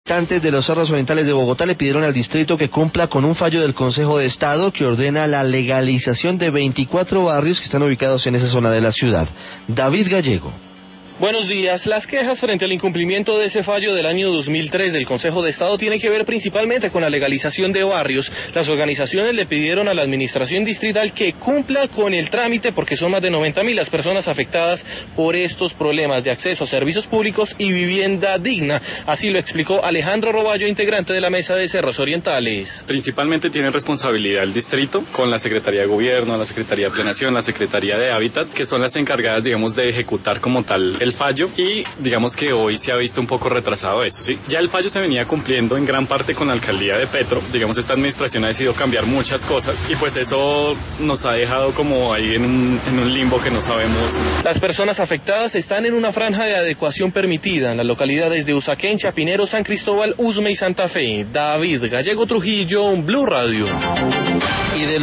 Habitantes de los Cerros Orientales de Bogotá le pidieron al distrito que cumpla con un fallo del Consejo de Estado que ordena la legalización de 24 barrios que están ubicados en esa zona de la ciudad. David Gallego. Buenos días. Las quejas frente al incumplimiento de ese fallo del año 2003 del Consejo de Estado tienen que ver principalmente con la legalización de barrios. Las organizaciones le pidieron a la administración distrital que cumpla con el trámite porque son más de 90.000 las personas afectadas por estos problemas de acceso a servicios públicos y vivienda digna. Así lo explicó Alejandro Roballo, integrante de la Mesa de Cerros Orientales. Principalmente tiene responsabilidad el distrito con la Secretaría de Gobierno, la Secretaría de Planeación, la Secretaría de Hábitat, que son las encargadas, digamos, de ejecutar como tal el fallo, y digamos que hoy se ha visto un poco retrasado eso, ¿sí? Ya el fallo se venía cumpliendo en gran parte con la alcaldía de Petro, digamos, esta administración ha decidido cambiar muchas cosas y pues eso nos ha dejado como ahí en un limbo que no sabemos. Las personas afectadas están en una franja de adecuación permitida en las localidades de Usaquén, Chapinero, San Cristóbal, Usme y Santa Fe. David Gallego Trujillo, Blue Radio.